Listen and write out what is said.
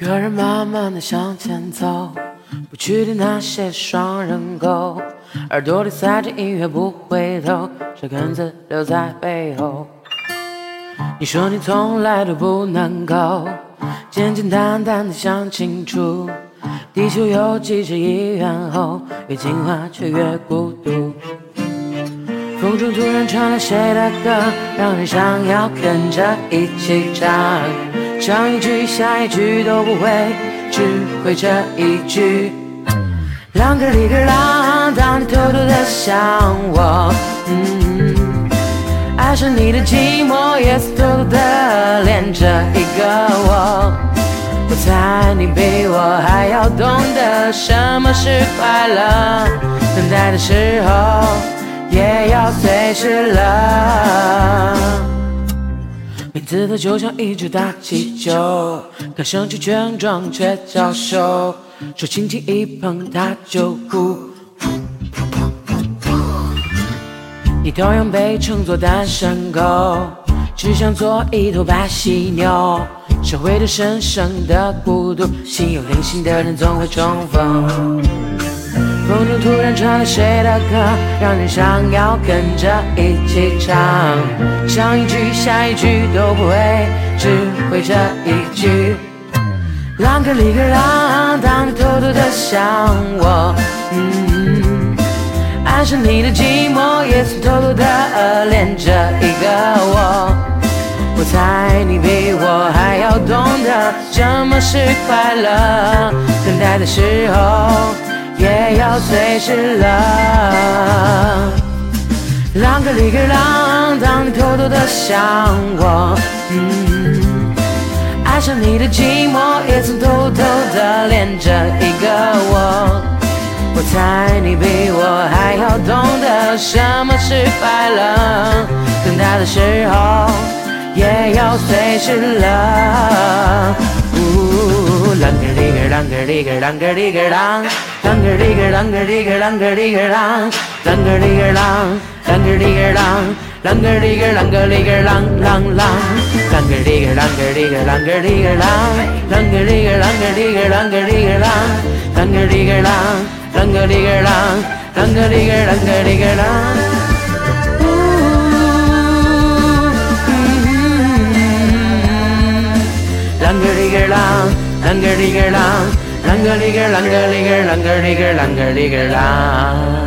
个人慢慢的向前走，不去听那些双人狗，耳朵里塞着音乐不回头，这根子留在背后。你说你从来都不能够简简单单的想清楚，地球有几十亿猿猴，越进化却越孤独。风中突然传来谁的歌，让人想要跟着一起唱，上一句下一句都不会，只会这一句。啷个里个啷，当你偷偷的想我，爱上你的寂寞，也是偷偷的恋着一个我。我猜你比我还要懂得什么是快乐，等待的时候也要随时了。名字它就像一只大气球，看上去强壮却娇羞，手轻轻一碰它就呼。你同样被称作单身狗，只想做一头白犀牛，社会的神圣的孤独，心有灵犀的人总会重逢。风中突然传来谁的歌，让人想要跟着一起唱，上一句下一句都不会，只会这一句。啷个里个啷，当你偷偷的想我，爱上你的寂寞，也是偷偷的恋着一个我。我猜你比我还要懂得什么是快乐，等待的时候也要随时了。啷个里个啷，当你偷偷的想我，爱上你的寂寞，也曾偷偷的恋着一个我。我猜你比我还要懂得什么是快乐，等待的时候也要随时了。啷个里个啷个里个啷个里个啷，啷个里个啷个里个啷个里个啷，啷个里个啷，啷个里个啷，啷个里个啷个里个啷啷啷，啷个里个啷个里个啷个里个啷，啷个里个啷个里个啷个里个啷，啷个里个啷，啷个里个啷，啷个里个啷个里个啷。啷个里个啷，啷个里个啷，啷个里个啷个里个啷个里个啷个里个啷。